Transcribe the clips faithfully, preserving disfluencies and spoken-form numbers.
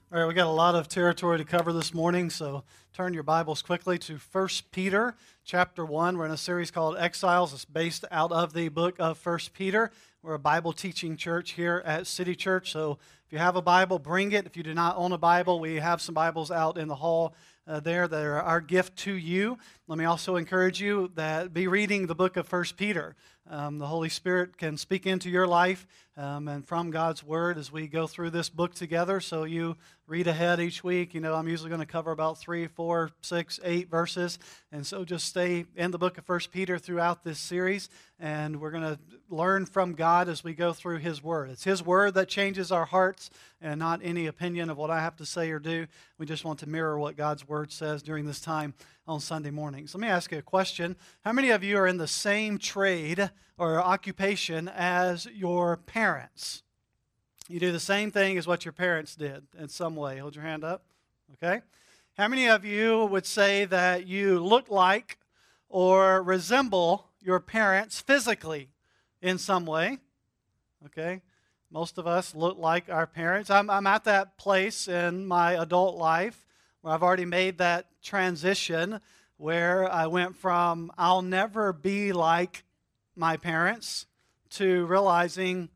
All right, we got a lot of territory to cover this morning, so turn your Bibles quickly to First Peter chapter one. We're in a series called Exiles. It's based out of the book of First Peter. We're a Bible teaching church here at City Church, so if you have a Bible, bring it. If you do not own a Bible, we have some Bibles out in the hall uh, there that are our gift to you. Let me also encourage you that be reading the book of First Peter. Um, the Holy Spirit can speak into your life um, and from God's Word as we go through this book together. So you read ahead each week. You know, I'm usually going to cover about three, four, six, eight verses. And so just stay in the book of First Peter throughout this series. And we're going to learn from God as we go through His Word. It's His Word that changes our hearts and not any opinion of what I have to say or do. We just want to mirror what God's Word says during this time on Sunday mornings. Let me ask you a question. How many of you are in the same trade or occupation as your parents? You do the same thing as what your parents did in some way. Hold your hand up. Okay. How many of you would say that you look like or resemble your parents physically in some way? Okay. Most of us look like our parents. I'm, I'm at that place in my adult life where I've already made that transition where I went from I'll never be like my parents to realizing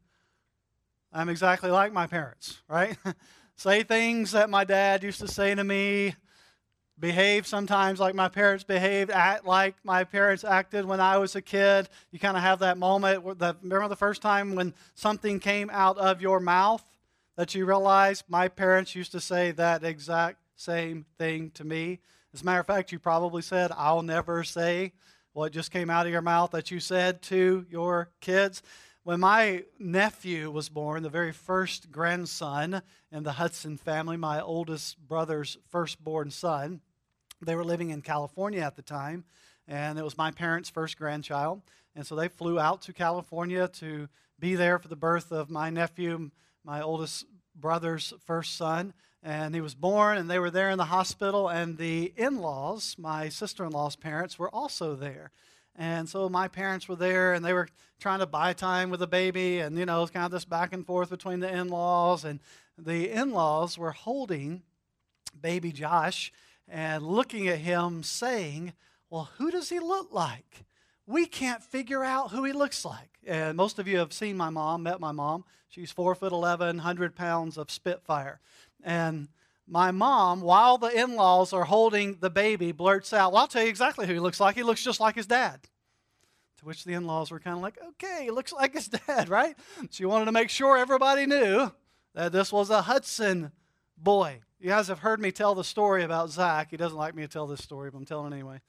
I'm exactly like my parents, right? Say things that my dad used to say to me, behave sometimes like my parents behaved, act like my parents acted when I was a kid. You kind of have that moment. Where the, remember the first time when something came out of your mouth that you realize my parents used to say that exact same thing to me? As a matter of fact, you probably said, I'll never say what just came out of your mouth that you said to your kids. When my nephew was born, the very first grandson in the Hudson family, my oldest brother's firstborn son, they were living in California at the time, and it was my parents' first grandchild. And so they flew out to California to be there for the birth of my nephew, my oldest brother's first son. And he was born, and they were there in the hospital, and the in-laws, my sister-in-law's parents, were also there. And so my parents were there, and they were trying to buy time with the baby, and, you know, it was kind of this back and forth between the in-laws. And the in-laws were holding baby Josh and looking at him saying, well, who does he look like? We can't figure out who he looks like. And most of you have seen my mom, met my mom. She's four foot eleven, one hundred pounds of Spitfire. And my mom, while the in-laws are holding the baby, blurts out, well, I'll tell you exactly who he looks like. He looks just like his dad. To which the in-laws were kind of like, okay, he looks like his dad, right? She wanted to make sure everybody knew that this was a Hudson boy. You guys have heard me tell the story about Zach. He doesn't like me to tell this story, but I'm telling it anyway.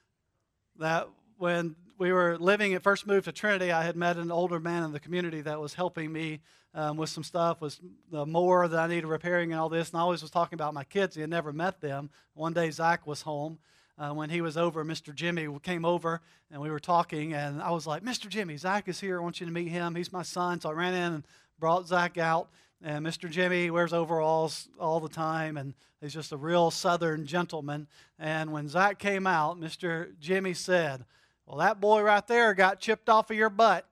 That when we were living at first moved to Trinity, I had met an older man in the community that was helping me um, with some stuff, was the mower that I needed repairing and all this. And I always was talking about my kids. He had never met them. One day Zach was home. Uh, when he was over, Mister Jimmy came over, and we were talking. And I was like, Mister Jimmy, Zach is here. I want you to meet him. He's my son. So I ran in and brought Zach out. And Mister Jimmy wears overalls all the time, and he's just a real southern gentleman. And when Zach came out, Mister Jimmy said, well, that boy right there got chipped off of your butt.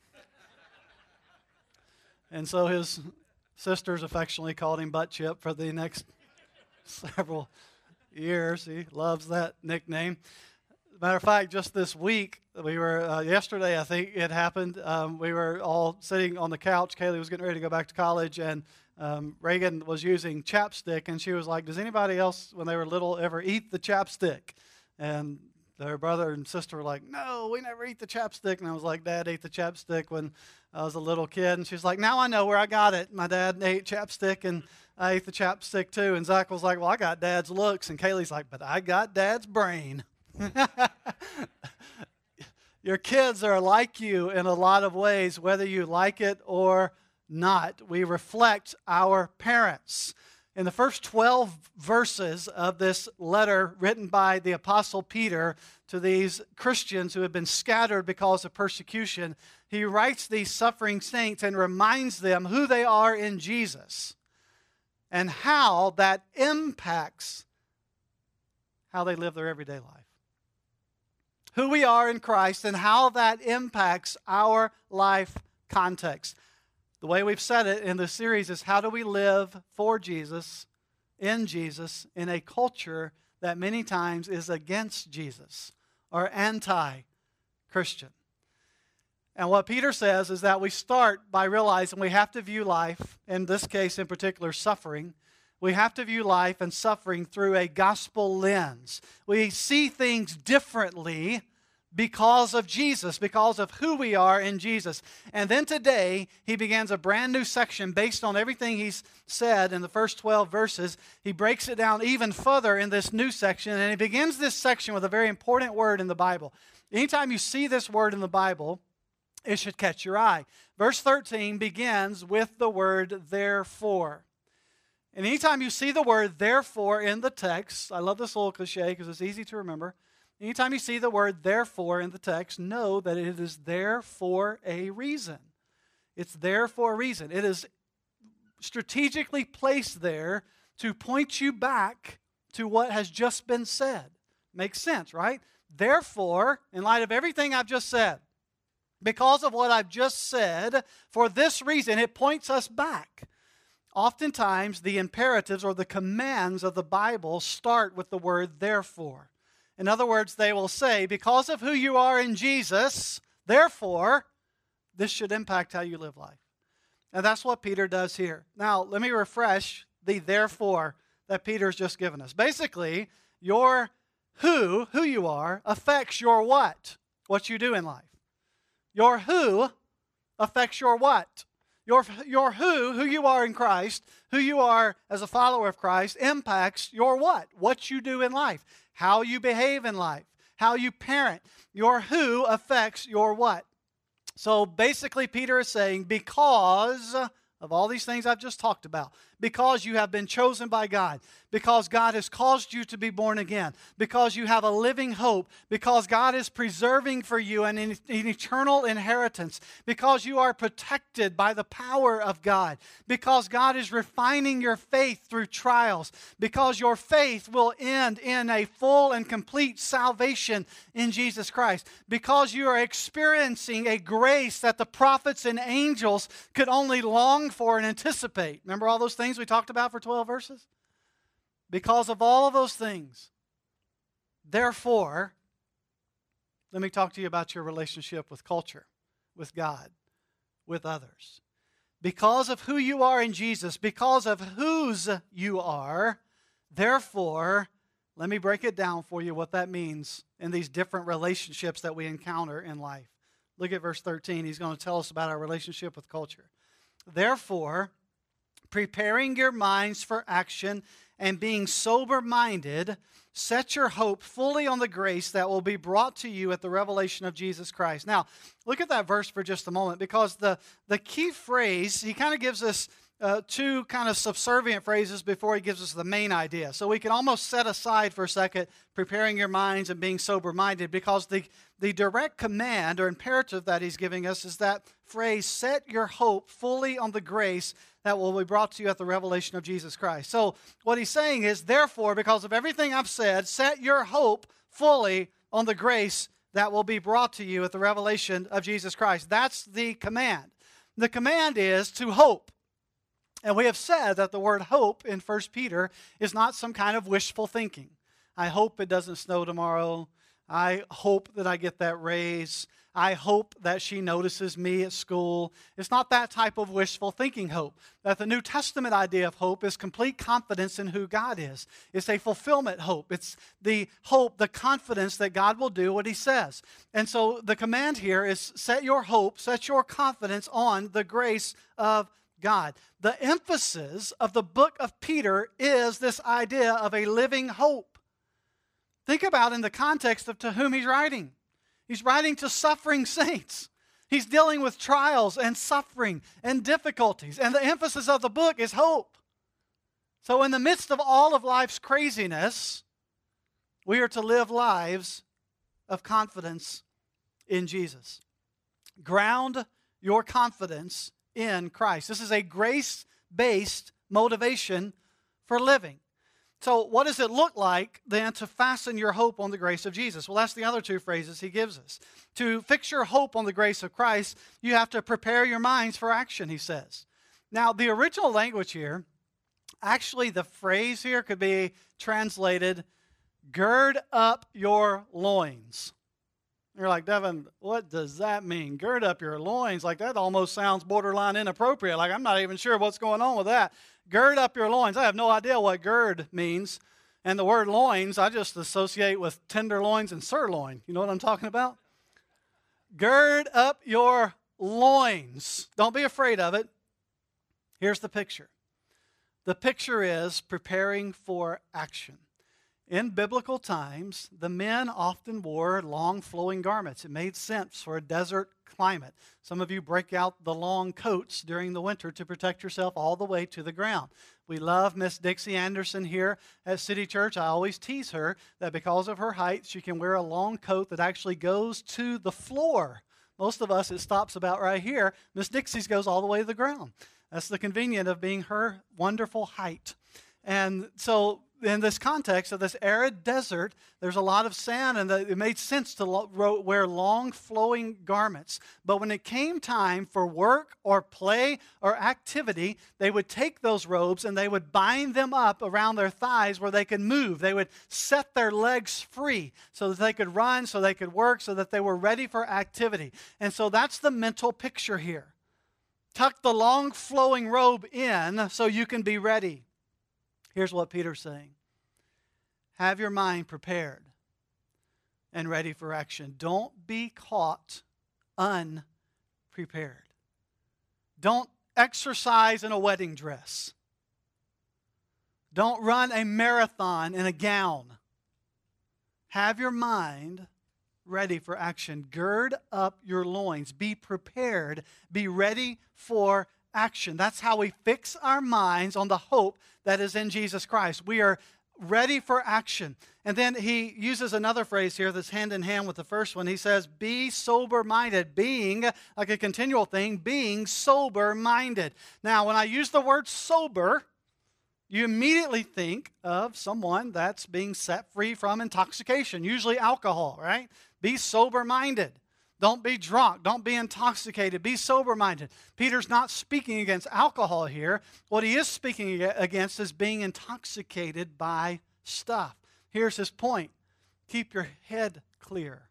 And so his sisters affectionately called him Butt Chip for the next several years. He loves that nickname. Matter of fact, just this week, we were, uh, yesterday I think it happened, um, we were all sitting on the couch. Kaylee was getting ready to go back to college, and um, Reagan was using chapstick, and she was like, does anybody else, when they were little, ever eat the chapstick? And their brother and sister were like, no, we never eat the chapstick. And I was like, Dad ate the chapstick when I was a little kid. And she's like, now I know where I got it. My dad ate chapstick, and I ate the chapstick too. And Zach was like, well, I got Dad's looks. And Kaylee's like, but I got Dad's brain. Your kids are like you in a lot of ways, whether you like it or not. We reflect our parents. In the first twelve verses of this letter written by the Apostle Peter to these Christians who have been scattered because of persecution, he writes these suffering saints and reminds them who they are in Jesus and how that impacts how they live their everyday life. Who we are in Christ and how that impacts our life context. The way we've said it in this series is, how do we live for Jesus in Jesus in a culture that many times is against Jesus or anti-Christian. And what Peter says is that we start by realizing we have to view life, in this case in particular suffering, we have to view life and suffering through a gospel lens. We see things differently because of Jesus, because of who we are in Jesus. And then today, he begins a brand new section based on everything he's said in the first twelve verses. He breaks it down even further in this new section, and he begins this section with a very important word in the Bible. Anytime you see this word in the Bible, it should catch your eye. Verse thirteen begins with the word therefore. And anytime you see the word therefore in the text, I love this little cliche because it's easy to remember. Anytime you see the word therefore in the text, know that it is there for a reason. It's there for a reason. It is strategically placed there to point you back to what has just been said. Makes sense, right? Therefore, in light of everything I've just said, because of what I've just said, for this reason, it points us back. Oftentimes, the imperatives or the commands of the Bible start with the word therefore. In other words, they will say, because of who you are in Jesus, therefore, this should impact how you live life. And that's what Peter does here. Now, let me refresh the therefore that Peter's just given us. Basically, your who, who you are, affects your what, what you do in life. Your who affects your what. Your, your who, who you are in Christ, who you are as a follower of Christ, impacts your what, what you do in life, how you behave in life, how you parent. Your who affects your what. So basically, Peter is saying, because of all these things I've just talked about, because you have been chosen by God, because God has caused you to be born again, because you have a living hope, because God is preserving for you an, an eternal inheritance, because you are protected by the power of God, because God is refining your faith through trials, because your faith will end in a full and complete salvation in Jesus Christ, because you are experiencing a grace that the prophets and angels could only long for and anticipate. Remember all those things we talked about for twelve verses? Because of all of those things, therefore, let me talk to you about your relationship with culture, with God, with others. Because of who you are in Jesus, because of whose you are, therefore, let me break it down for you what that means in these different relationships that we encounter in life. Look at verse thirteen. He's going to tell us about our relationship with culture. Therefore, preparing your minds for action and being sober-minded, set your hope fully on the grace that will be brought to you at the revelation of Jesus Christ. Now, look at that verse for just a moment, because the, the key phrase, he kind of gives us uh, two kind of subservient phrases before he gives us the main idea. So we can almost set aside for a second preparing your minds and being sober-minded, because the, the direct command or imperative that he's giving us is that phrase, set your hope fully on the grace that will be brought to you at the revelation of Jesus Christ. So what he's saying is, therefore, because of everything I've said, set your hope fully on the grace that will be brought to you at the revelation of Jesus Christ. That's the command. The command is to hope. And we have said that the word hope in First Peter is not some kind of wishful thinking. I hope it doesn't snow tomorrow. I hope that I get that raise. I hope that she notices me at school. It's not that type of wishful thinking hope. That the New Testament idea of hope is complete confidence in who God is. It's a fulfillment hope. It's the hope, the confidence that God will do what he says. And so the command here is set your hope, set your confidence on the grace of God. The emphasis of the book of Peter is this idea of a living hope. Think about in the context of to whom he's writing. He's writing to suffering saints. He's dealing with trials and suffering and difficulties. And the emphasis of the book is hope. So in the midst of all of life's craziness, we are to live lives of confidence in Jesus. Ground your confidence in Christ. This is a grace-based motivation for living. So what does it look like then to fasten your hope on the grace of Jesus? Well, that's the other two phrases he gives us. To fix your hope on the grace of Christ, you have to prepare your minds for action, he says. Now, the original language here, Actually, the phrase here could be translated, gird up your loins. You're like, Devin, what does that mean? Gird up your loins. Like, that almost sounds borderline inappropriate. Like, I'm not even sure what's going on with that. Gird up your loins. I have no idea what gird means. And the word loins, I just associate with tenderloins and sirloin. You know what I'm talking about? Gird up your loins. Don't be afraid of it. Here's the picture. The picture is preparing for action. In biblical times, the men often wore long flowing garments. It made sense for a desert climate. Some of you break out the long coats during the winter to protect yourself all the way to the ground. We love Miss Dixie Anderson here at City Church. I always tease her that because of her height, she can wear a long coat that actually goes to the floor. Most of us, it stops about right here. Miss Dixie's goes all the way to the ground. That's the convenience of being her wonderful height. And so in this context of this arid desert, there's a lot of sand, and it made sense to wear long flowing garments. But when it came time for work or play or activity, they would take those robes and they would bind them up around their thighs where they could move. They would set their legs free so that they could run, so they could work, so that they were ready for activity. And so that's the mental picture here. Tuck the long flowing robe in so you can be ready. Here's what Peter's saying. Have your mind prepared and ready for action. Don't be caught unprepared. Don't exercise in a wedding dress. Don't run a marathon in a gown. Have your mind ready for action. Gird up your loins. Be prepared. Be ready for action. That's how we fix our minds on the hope that is in Jesus Christ. We are ready for action. And then he uses another phrase here that's hand in hand with the first one. He says, be sober-minded. Being, like a continual thing, being sober-minded. Now, when I use the word sober, you immediately think of someone that's being set free from intoxication, usually alcohol, right? Be sober-minded. Don't be drunk. Don't be intoxicated. Be sober-minded. Peter's not speaking against alcohol here. What he is speaking against is being intoxicated by stuff. Here's his point. Keep your head clear.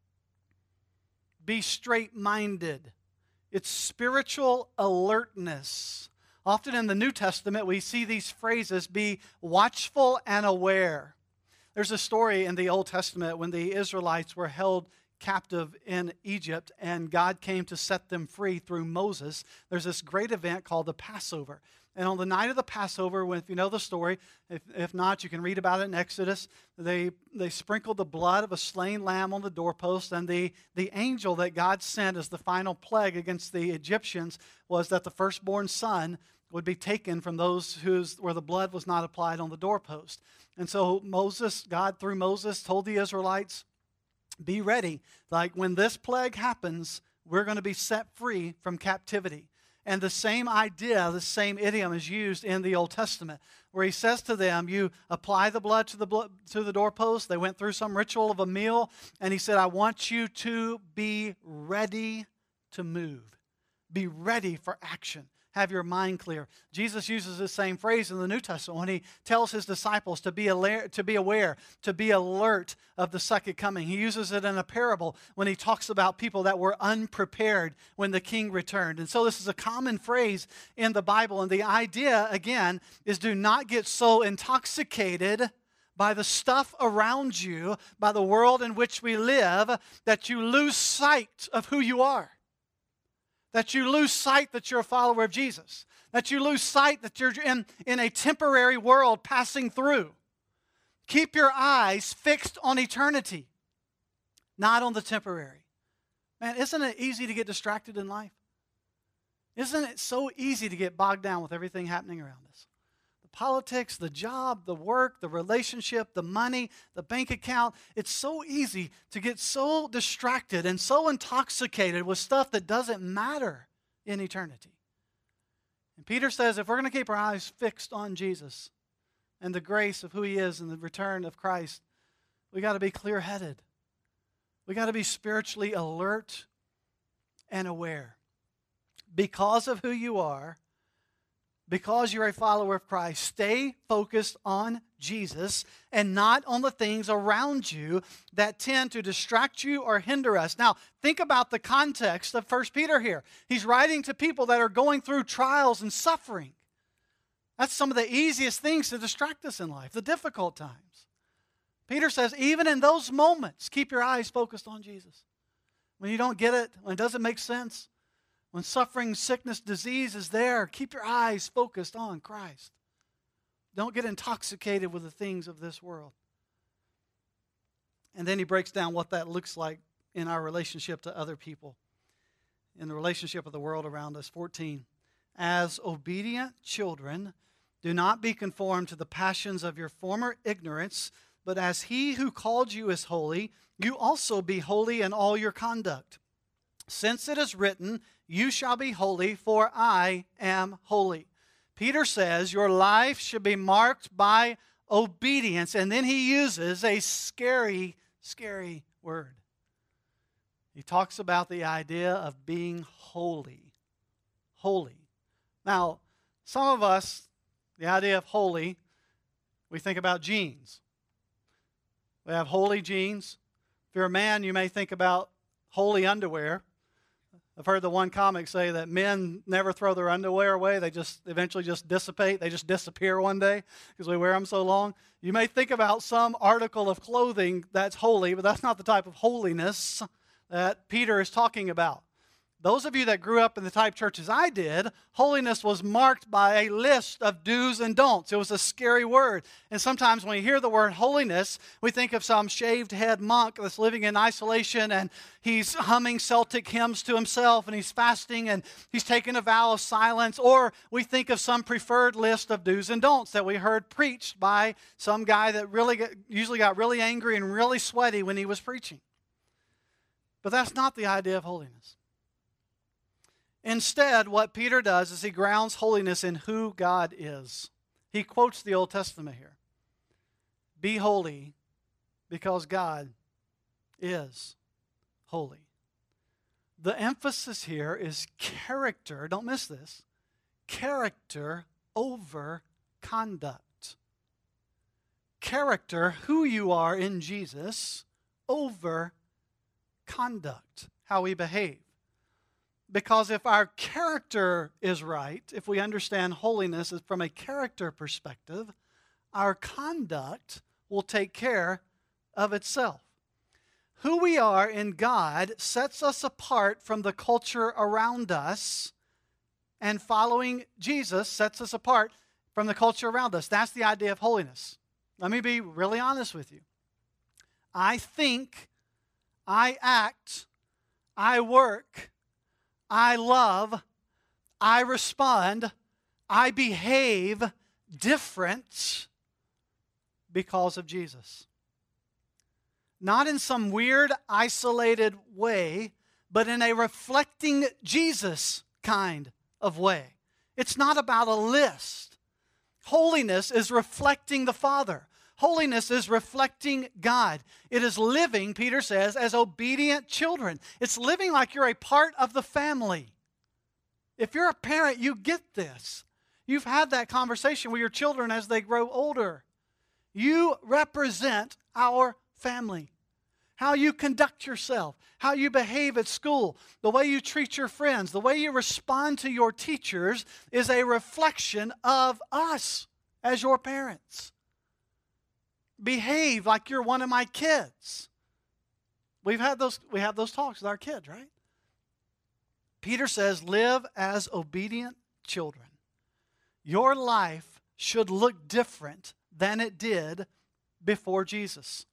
Be straight-minded. It's spiritual alertness. Often in the New Testament, we see these phrases, be watchful and aware. There's a story in the Old Testament when the Israelites were held captive in Egypt and God came to set them free through Moses. There's this great event called the Passover. And on the night of the Passover, when, if you know the story, if, if not, you can read about it in Exodus, they, they sprinkled the blood of a slain lamb on the doorpost, and the, the angel that God sent as the final plague against the Egyptians was that the firstborn son would be taken from those whose where the blood was not applied on the doorpost. And so Moses, God through Moses told the Israelites, be ready. Like when this plague happens, we're going to be set free from captivity. And the same idea, the same idiom is used in the Old Testament, where he says to them, you apply the blood to the blood, to the doorpost. They went through some ritual of a meal, and he said, I want you to be ready to move. Be ready for action. Have your mind clear. Jesus uses the same phrase in the New Testament when he tells his disciples to be alert, to be aware, to be alert of the second coming. He uses it in a parable when he talks about people that were unprepared when the king returned. And so this is a common phrase in the Bible. And the idea, again, is do not get so intoxicated by the stuff around you, by the world in which we live, that you lose sight of who you are. That you lose sight that you're a follower of Jesus. That you lose sight that you're in, in a temporary world passing through. Keep your eyes fixed on eternity, not on the temporary. Man, isn't it easy to get distracted in life? Isn't it so easy to get bogged down with everything happening around us? Politics, the job, the work, the relationship, the money, the bank account. It's so easy to get so distracted and so intoxicated with stuff that doesn't matter in eternity. And Peter says if we're going to keep our eyes fixed on Jesus and the grace of who he is and the return of Christ, we got to be clear-headed. We got to be spiritually alert and aware. Because of who you are, because you're a follower of Christ, stay focused on Jesus and not on the things around you that tend to distract you or hinder us. Now, think about the context of First Peter here. He's writing to people that are going through trials and suffering. That's some of the easiest things to distract us in life, the difficult times. Peter says, even in those moments, keep your eyes focused on Jesus. When you don't get it, when it doesn't make sense, when suffering, sickness, disease is there, keep your eyes focused on Christ. Don't get intoxicated with the things of this world. And then he breaks down what that looks like in our relationship to other people, in the relationship of the world around us. fourteen, as obedient children, do not be conformed to the passions of your former ignorance, but as he who called you is holy, you also be holy in all your conduct. Since it is written, you shall be holy, for I am holy. Peter says your life should be marked by obedience. And then he uses a scary, scary word. He talks about the idea of being holy. Holy. Now, some of us, the idea of holy, we think about jeans. We have holy jeans. If you're a man, you may think about holy underwear. I've heard the one comic say that men never throw their underwear away. They just eventually just dissipate. They just disappear one day because we wear them so long. You may think about some article of clothing that's holy, but that's not the type of holiness that Peter is talking about. Those of you that grew up in the type churches I did, holiness was marked by a list of do's and don'ts. It was a scary word. And sometimes when we hear the word holiness, we think of some shaved head monk that's living in isolation and he's humming Celtic hymns to himself and he's fasting and he's taking a vow of silence. Or we think of some preferred list of do's and don'ts that we heard preached by some guy that really got, usually got really angry and really sweaty when he was preaching. But that's not the idea of holiness. Instead, what Peter does is he grounds holiness in who God is. He quotes the Old Testament here. Be holy because God is holy. The emphasis here is character. Don't miss this. Character over conduct. Character, who you are in Jesus, over conduct, how we behave. Because if our character is right, if we understand holiness from a character perspective, our conduct will take care of itself. Who we are in God sets us apart from the culture around us, and following Jesus sets us apart from the culture around us. That's the idea of holiness. Let me be really honest with you. I think, I act, I work, I love, I respond, I behave different because of Jesus. Not in some weird, isolated way, but in a reflecting Jesus kind of way. It's not about a list. Holiness is reflecting the Father. Holiness is reflecting God. It is living, Peter says, as obedient children. It's living like you're a part of the family. If you're a parent, you get this. You've had that conversation with your children as they grow older. You represent our family. How you conduct yourself, how you behave at school, the way you treat your friends, the way you respond to your teachers is a reflection of us as your parents. Behave like you're one of my kids. We've had those, we have those talks with our kids, right? Peter says, live as obedient children. Your life should look different than it did before Jesus.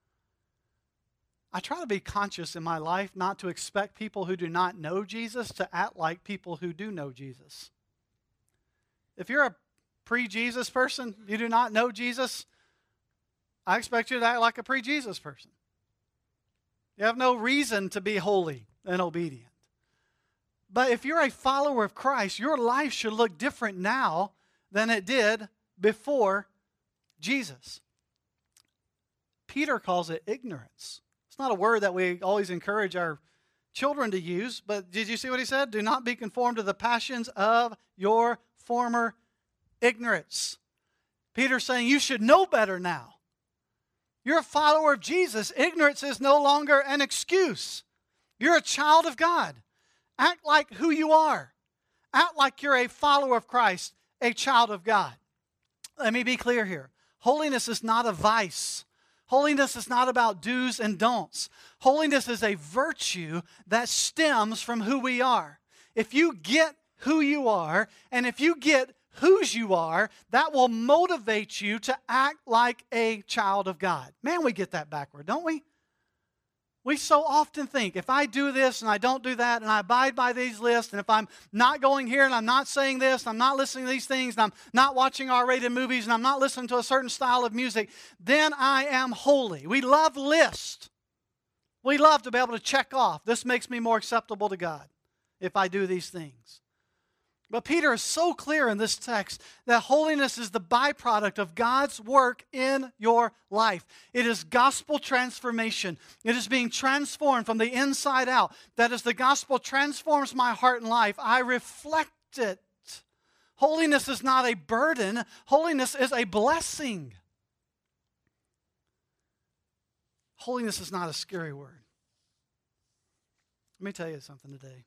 I try to be conscious in my life not to expect people who do not know Jesus to act like people who do know Jesus. If you're a pre-Jesus person, you do not know Jesus, I expect you to act like a pre-Jesus person. You have no reason to be holy and obedient. But if you're a follower of Christ, your life should look different now than it did before Jesus. Peter calls it ignorance. It's not a word that we always encourage our children to use, but did you see what he said? Do not be conformed to the passions of your former ignorance. Peter's saying you should know better now. You're a follower of Jesus. Ignorance is no longer an excuse. You're a child of God. Act like who you are. Act like you're a follower of Christ, a child of God. Let me be clear here. Holiness is not a vice. Holiness is not about do's and don'ts. Holiness is a virtue that stems from who we are. If you get who you are, and if you get whose you are, that will motivate you to act like a child of God. Man, we get that backward, don't we? We so often think, if I do this and I don't do that and I abide by these lists, and if I'm not going here and I'm not saying this, and I'm not listening to these things, and I'm not watching R-rated movies, and I'm not listening to a certain style of music, then I am holy. We love lists. We love to be able to check off, this makes me more acceptable to God if I do these things. But Peter is so clear in this text that holiness is the byproduct of God's work in your life. It is gospel transformation. It is being transformed from the inside out. That as the gospel transforms my heart and life, I reflect it. Holiness is not a burden. Holiness is a blessing. Holiness is not a scary word. Let me tell you something today.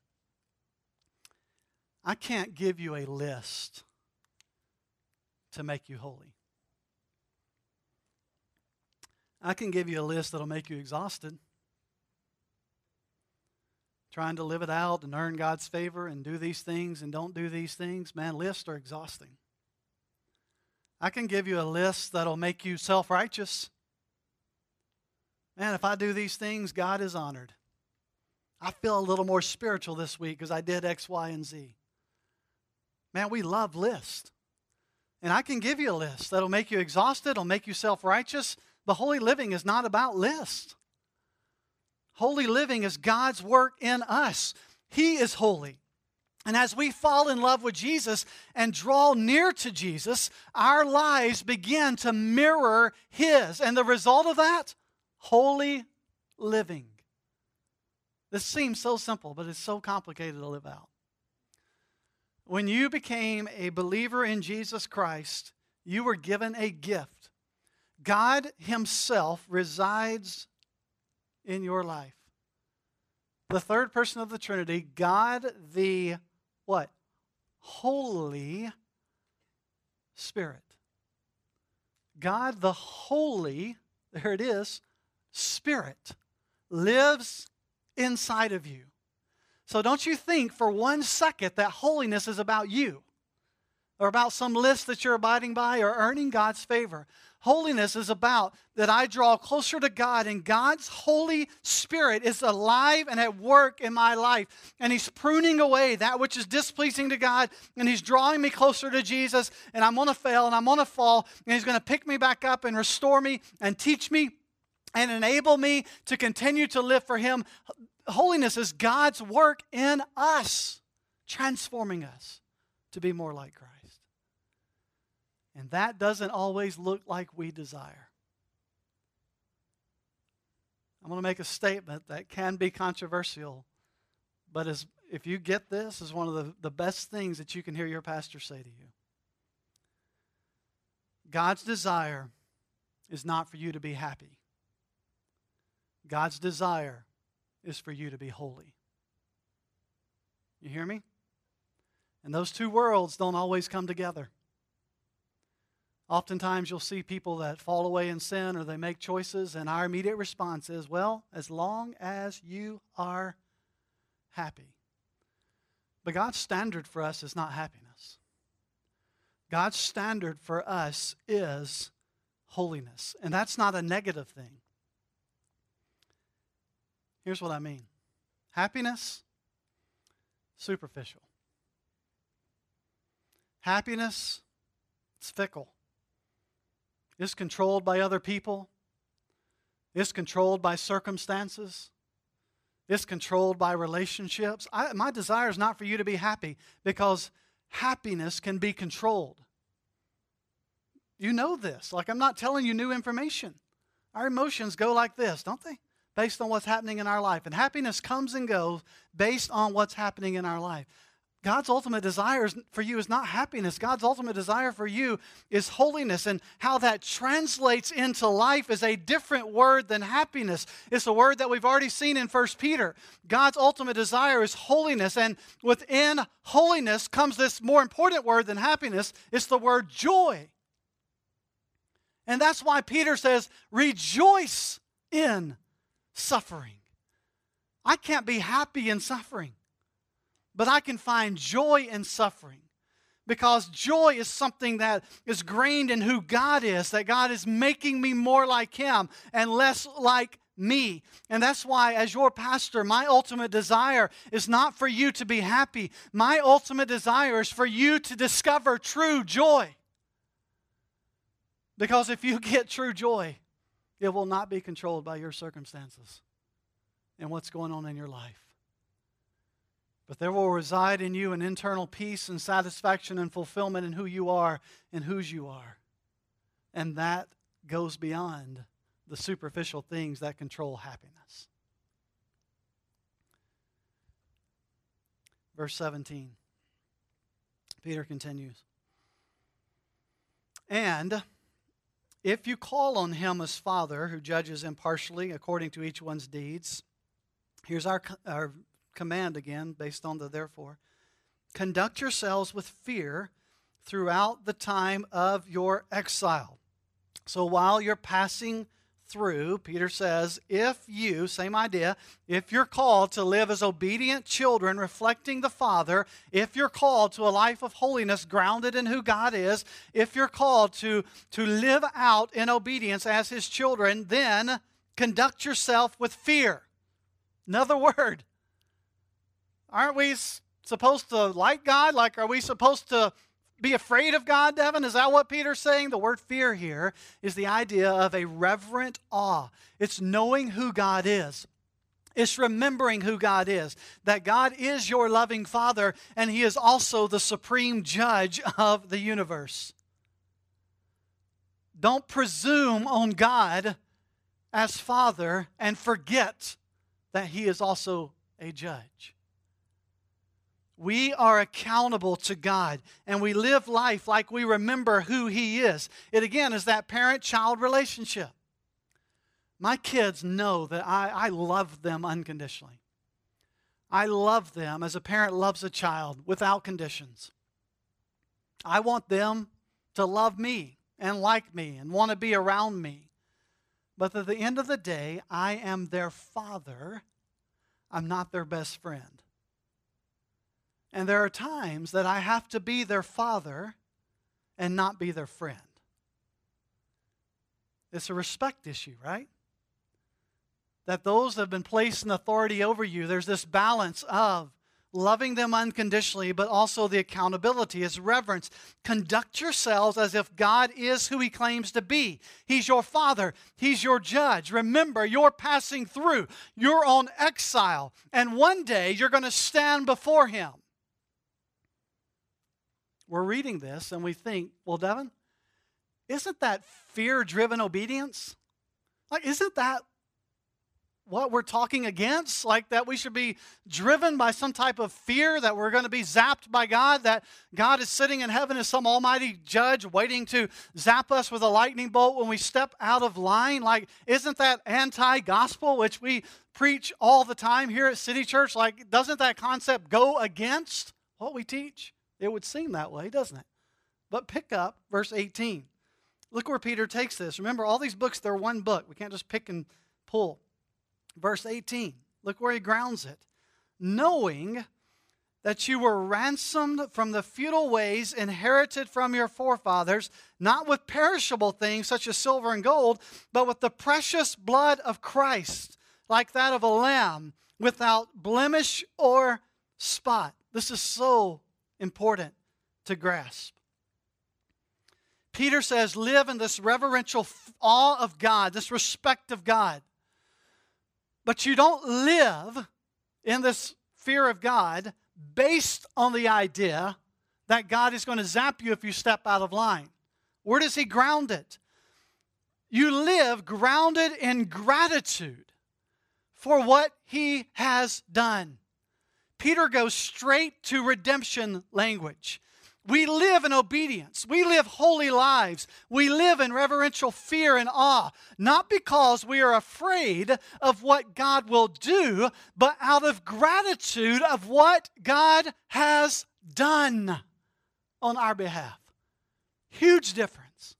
I can't give you a list to make you holy. I can give you a list that'll make you exhausted. Trying to live it out and earn God's favor and do these things and don't do these things, man, lists are exhausting. I can give you a list that'll make you self-righteous. Man, if I do these things, God is honored. I feel a little more spiritual this week because I did X, Y, and Z. Man, we love lists. And I can give you a list that'll make you exhausted, it'll make you self-righteous. But holy living is not about lists. Holy living is God's work in us. He is holy. And as we fall in love with Jesus and draw near to Jesus, our lives begin to mirror His. And the result of that, holy living. This seems so simple, but it's so complicated to live out. When you became a believer in Jesus Christ, you were given a gift. God Himself resides in your life. The third person of the Trinity, God the what? Holy Spirit. God the Holy, there it is, Spirit, lives inside of you. So don't you think for one second that holiness is about you or about some list that you're abiding by or earning God's favor. Holiness is about that I draw closer to God, and God's Holy Spirit is alive and at work in my life. And He's pruning away that which is displeasing to God, and He's drawing me closer to Jesus, and I'm going to fail and I'm going to fall, and He's going to pick me back up and restore me and teach me and enable me to continue to live for Him. Holiness is God's work in us, transforming us to be more like Christ. And that doesn't always look like we desire. I'm going to make a statement that can be controversial, but as, if you get this, is one of the, the best things that you can hear your pastor say to you. God's desire is not for you to be happy. God's desire is for you to be holy. You hear me? And those two worlds don't always come together. Oftentimes you'll see people that fall away in sin or they make choices, and our immediate response is, well, as long as you are happy. But God's standard for us is not happiness. God's standard for us is holiness. And that's not a negative thing. Here's what I mean. Happiness, superficial. Happiness, it's fickle. It's controlled by other people. It's controlled by circumstances. It's controlled by relationships. I, my desire is not for you to be happy, because happiness can be controlled. You know this. Like, I'm not telling you new information. Our emotions go like this, don't they? Based on what's happening in our life. And happiness comes and goes based on what's happening in our life. God's ultimate desire for you is not happiness. God's ultimate desire for you is holiness. And how that translates into life is a different word than happiness. It's a word that we've already seen in First Peter. God's ultimate desire is holiness. And within holiness comes this more important word than happiness. It's the word joy. And that's why Peter says, rejoice in suffering. I can't be happy in suffering. But I can find joy in suffering, because joy is something that is grained in who God is, that God is making me more like Him and less like me. And that's why, as your pastor, my ultimate desire is not for you to be happy. My ultimate desire is for you to discover true joy. Because if you get true joy, it will not be controlled by your circumstances and what's going on in your life. But there will reside in you an internal peace and satisfaction and fulfillment in who you are and whose you are. And that goes beyond the superficial things that control happiness. Verse seventeen. Peter continues. And if you call on Him as Father, who judges impartially according to each one's deeds, here's our, our command again, based on the therefore. Conduct yourselves with fear throughout the time of your exile. So while you're passing through, Peter says, if you, same idea, if you're called to live as obedient children reflecting the Father, if you're called to a life of holiness grounded in who God is, if you're called to, to live out in obedience as His children, then conduct yourself with fear. Another word. Aren't we supposed to like God? Like, are we supposed to be afraid of God, Devin? Is that what Peter's saying? The word fear here is the idea of a reverent awe. It's knowing who God is. It's remembering who God is. That God is your loving Father, and He is also the supreme judge of the universe. Don't presume on God as Father and forget that He is also a judge. We are accountable to God, and we live life like we remember who He is. It again is that parent-child relationship. My kids know that I, I love them unconditionally. I love them as a parent loves a child without conditions. I want them to love me and like me and want to be around me. But at the end of the day, I am their father. I'm not their best friend. And there are times that I have to be their father and not be their friend. It's a respect issue, right? That those that have been placed in authority over you, there's this balance of loving them unconditionally, but also the accountability, is reverence. Conduct yourselves as if God is who He claims to be. He's your Father. He's your judge. Remember, you're passing through. You're on exile. And one day, you're going to stand before Him. We're reading this and we think, well, Devin, isn't that fear-driven obedience? Like, isn't that what we're talking against? Like that we should be driven by some type of fear that we're going to be zapped by God, that God is sitting in heaven as some almighty judge waiting to zap us with a lightning bolt when we step out of line? Like, isn't that anti-gospel, which we preach all the time here at City Church? Like, doesn't that concept go against what we teach? It would seem that way, doesn't it? But pick up verse eighteen. Look where Peter takes this. Remember, all these books, they're one book. We can't just pick and pull. Verse eighteen, look where he grounds it. Knowing that you were ransomed from the futile ways inherited from your forefathers, not with perishable things such as silver and gold, but with the precious blood of Christ, like that of a lamb, without blemish or spot. This is so important to grasp. Peter says, live in this reverential awe of God, this respect of God. But you don't live in this fear of God based on the idea that God is going to zap you if you step out of line. Where does he ground it? You live grounded in gratitude for what he has done. Peter goes straight to redemption language. We live in obedience. We live holy lives. We live in reverential fear and awe, not because we are afraid of what God will do, but out of gratitude of what God has done on our behalf. Huge difference.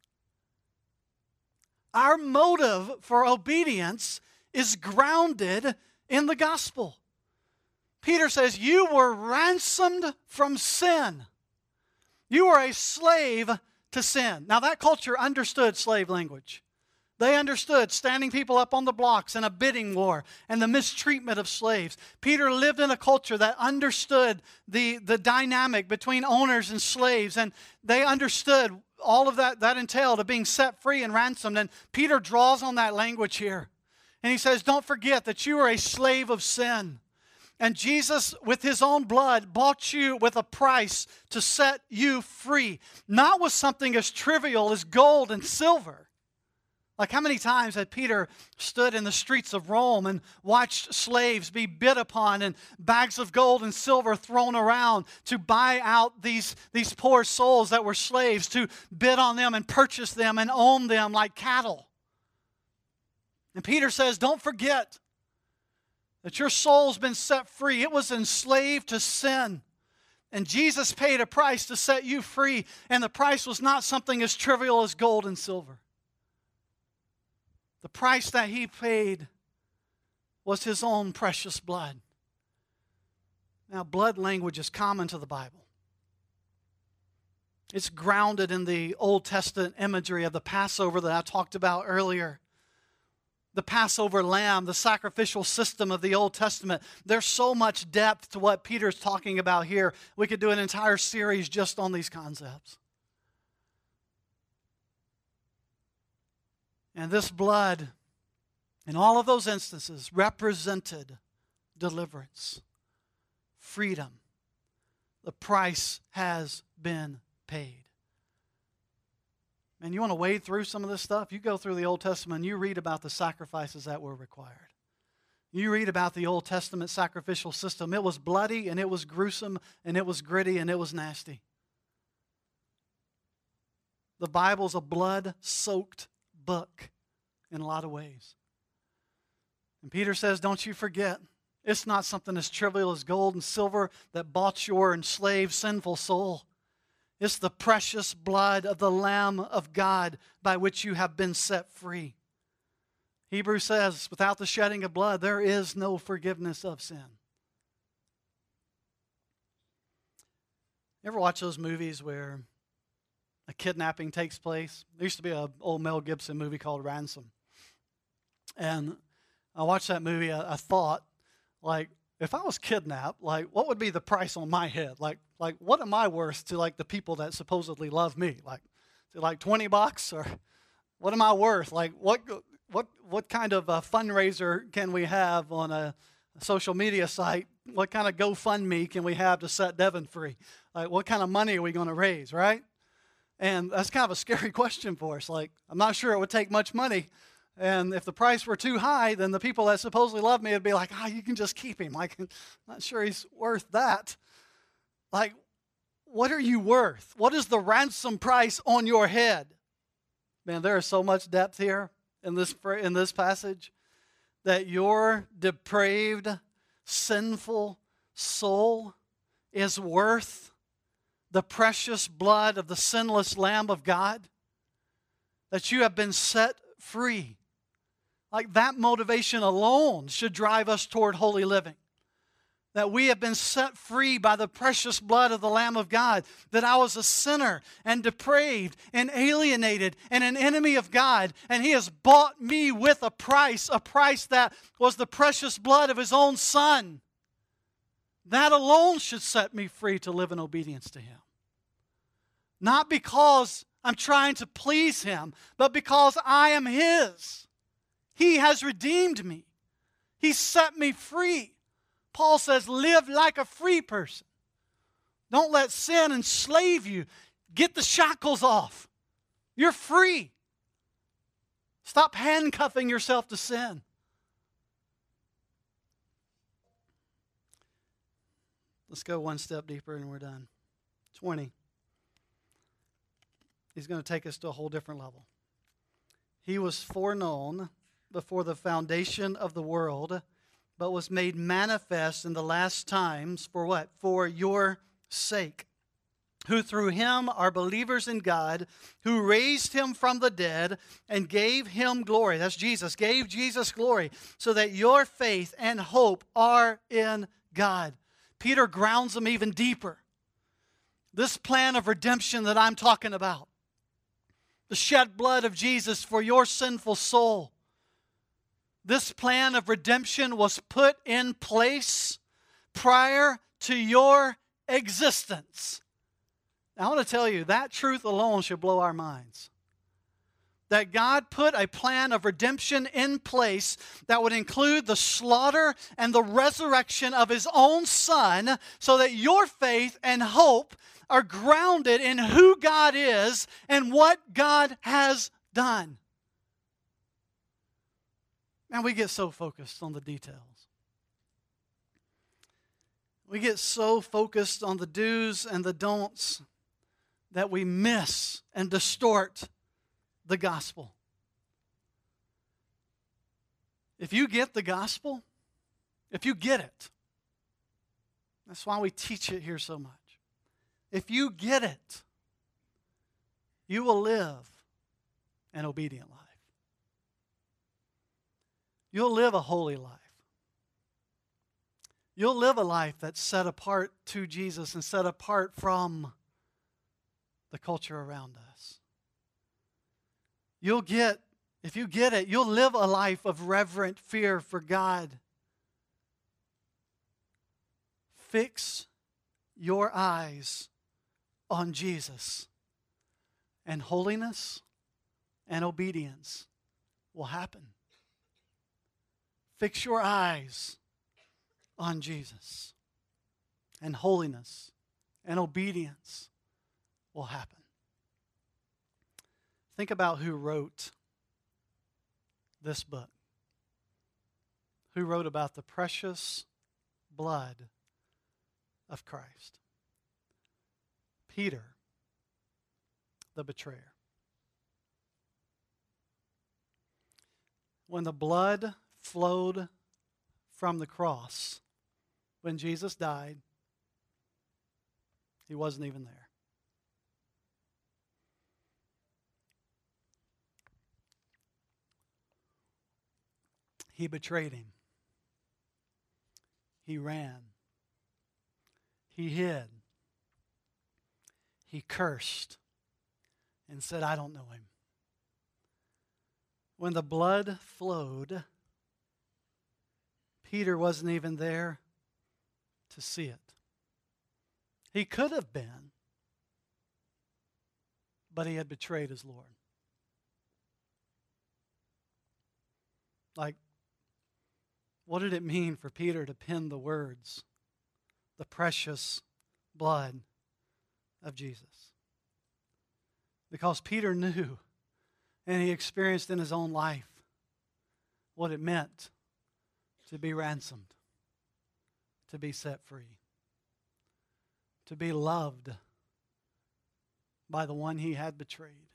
Our motive for obedience is grounded in the gospel. Peter says, you were ransomed from sin. You were a slave to sin. Now that culture understood slave language. They understood standing people up on the blocks in a bidding war and the mistreatment of slaves. Peter lived in a culture that understood the, the dynamic between owners and slaves, and they understood all of that that entailed of being set free and ransomed. And Peter draws on that language here. And he says, don't forget that you are a slave of sin. And Jesus, with his own blood, bought you with a price to set you free. Not with something as trivial as gold and silver. Like how many times had Peter stood in the streets of Rome and watched slaves be bid upon and bags of gold and silver thrown around to buy out these, these poor souls that were slaves, to bid on them and purchase them and own them like cattle. And Peter says, don't forget that your soul's been set free. It was enslaved to sin. And Jesus paid a price to set you free. And the price was not something as trivial as gold and silver. The price that he paid was his own precious blood. Now, blood language is common to the Bible. It's grounded in the Old Testament imagery of the Passover that I talked about earlier. The Passover lamb, the sacrificial system of the Old Testament. There's so much depth to what Peter's talking about here. We could do an entire series just on these concepts. And this blood, in all of those instances, represented deliverance, freedom. The price has been paid. And you want to wade through some of this stuff? You go through the Old Testament and you read about the sacrifices that were required. You read about the Old Testament sacrificial system. It was bloody and it was gruesome and it was gritty and it was nasty. The Bible's a blood-soaked book in a lot of ways. And Peter says, don't you forget, it's not something as trivial as gold and silver that bought your enslaved sinful soul. It's the precious blood of the Lamb of God by which you have been set free. Hebrews says, without the shedding of blood, there is no forgiveness of sin. You ever watch those movies where a kidnapping takes place? There used to be an old Mel Gibson movie called Ransom. And I watched that movie, I, I thought, like, if I was kidnapped, like, what would be the price on my head? Like, like, what am I worth to, like, the people that supposedly love me? Like, is it like twenty bucks, or what am I worth? Like, what, what, what kind of a fundraiser can we have on a social media site? What kind of GoFundMe can we have to set Devin free? Like, what kind of money are we going to raise, right? And that's kind of a scary question for us. Like, I'm not sure it would take much money. And if the price were too high, then the people that supposedly love me would be like, ah, oh, you can just keep him. Like, I'm not sure he's worth that. Like, what are you worth? What is the ransom price on your head? Man, there is so much depth here in this, in this passage that your depraved, sinful soul is worth the precious blood of the sinless Lamb of God, that you have been set free. Like, that motivation alone should drive us toward holy living. That we have been set free by the precious blood of the Lamb of God. That I was a sinner and depraved and alienated and an enemy of God. And He has bought me with a price, a price that was the precious blood of His own Son. That alone should set me free to live in obedience to Him. Not because I'm trying to please Him, but because I am His. He has redeemed me. He set me free. Paul says, live like a free person. Don't let sin enslave you. Get the shackles off. You're free. Stop handcuffing yourself to sin. Let's go one step deeper and we're done. twenty. He's going to take us to a whole different level. He was foreknown before the foundation of the world, but was made manifest in the last times for what? For your sake, who through him are believers in God, who raised him from the dead and gave him glory. That's Jesus. Gave Jesus glory, so that your faith and hope are in God. Peter grounds them even deeper. This plan of redemption that I'm talking about, the shed blood of Jesus for your sinful soul, this plan of redemption was put in place prior to your existence. Now, I want to tell you, that truth alone should blow our minds. That God put a plan of redemption in place that would include the slaughter and the resurrection of His own Son, so that your faith and hope are grounded in who God is and what God has done. And we get so focused on the details. We get so focused on the do's and the don'ts that we miss and distort the gospel. If you get the gospel, if you get it, that's why we teach it here so much. If you get it, you will live an obedient life. You'll live a holy life. You'll live a life that's set apart to Jesus and set apart from the culture around us. You'll get, if you get it, you'll live a life of reverent fear for God. Fix your eyes on Jesus, and holiness and obedience will happen. Fix your eyes on Jesus, and holiness and obedience will happen. Think about who wrote this book. Who wrote about the precious blood of Christ? Peter, the betrayer. When the blood flowed from the cross, when Jesus died, he wasn't even there. He betrayed him. He ran. He hid. He cursed and said, I don't know him. When the blood flowed, Peter wasn't even there to see it. He could have been, but he had betrayed his Lord. Like, what did it mean for Peter to pen the words, the precious blood of Jesus? Because Peter knew, and he experienced in his own life, what it meant to be ransomed, to be set free, to be loved by the one he had betrayed.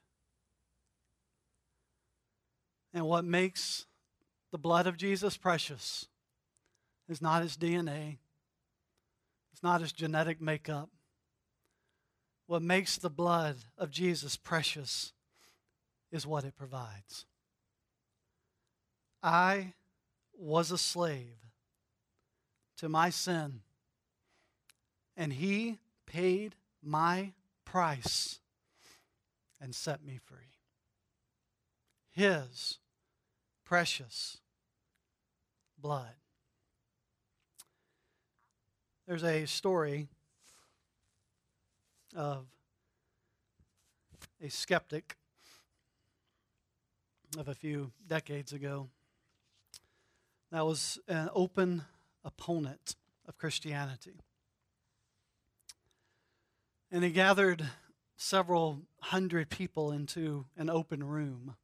And what makes the blood of Jesus precious is not his D N A. It's not his genetic makeup. What makes the blood of Jesus precious is what it provides. I was a slave to my sin, and he paid my price and set me free. His precious blood. There's a story of a skeptic of a few decades ago that was an open opponent of Christianity. And he gathered several hundred people into an open room.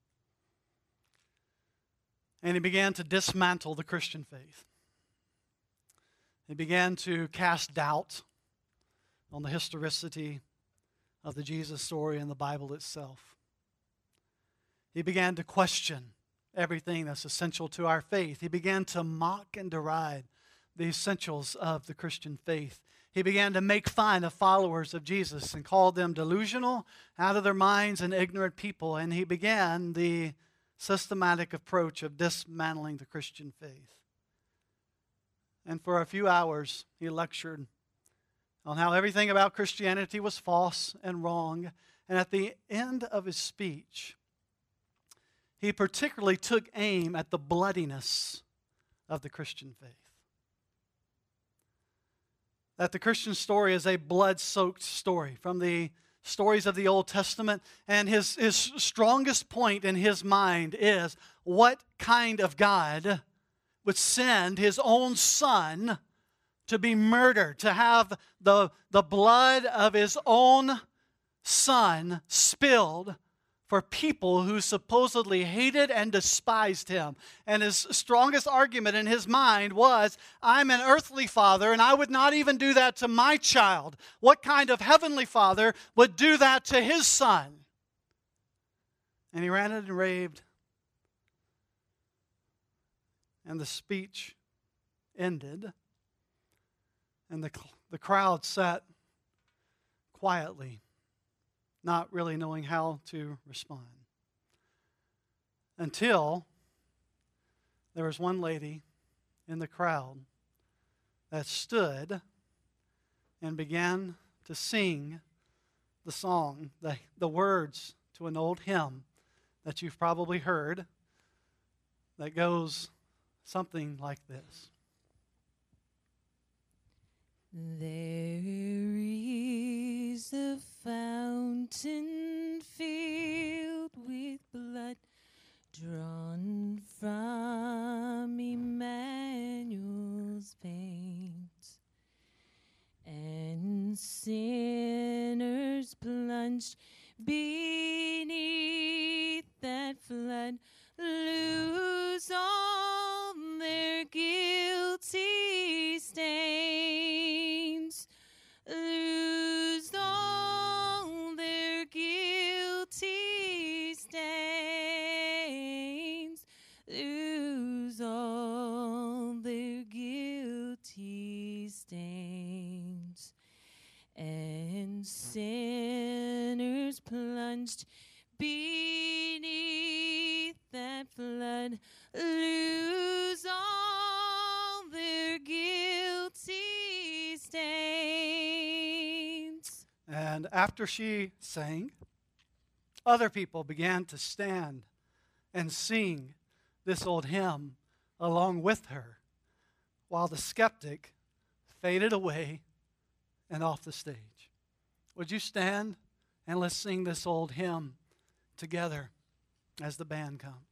And he began to dismantle the Christian faith. He began to cast doubt on the historicity of the Jesus story and the Bible itself. He began to question everything that's essential to our faith. He began to mock and deride the essentials of the Christian faith. He began to make fun of followers of Jesus and called them delusional, out of their minds, and ignorant people. And he began the systematic approach of dismantling the Christian faith. And for a few hours, he lectured on how everything about Christianity was false and wrong. And at the end of his speech, he particularly took aim at the bloodiness of the Christian faith. That the Christian story is a blood-soaked story from the stories of the Old Testament. And his, his strongest point in his mind is, what kind of God would send his own son to be murdered, to have the, the blood of his own son spilled for people who supposedly hated and despised him. And his strongest argument in his mind was, I'm an earthly father, and I would not even do that to my child. What kind of heavenly father would do that to his son? And he ranted and raved. And the speech ended. And the, the crowd sat quietly, not really knowing how to respond. Until there was one lady in the crowd that stood and began to sing the song, the, the words to an old hymn that you've probably heard that goes something like this. There is a fountain filled with blood drawn from Emmanuel's veins, and sinners plunged beneath that flood lose all their guilty stains, lose all their guilty stains, lose all their guilty stains, and sinners plunged beneath that flood lose all their guilty stains. And after she sang, other people began to stand and sing this old hymn along with her, while the skeptic faded away and off the stage. Would you stand and let's sing this old hymn together as the band comes?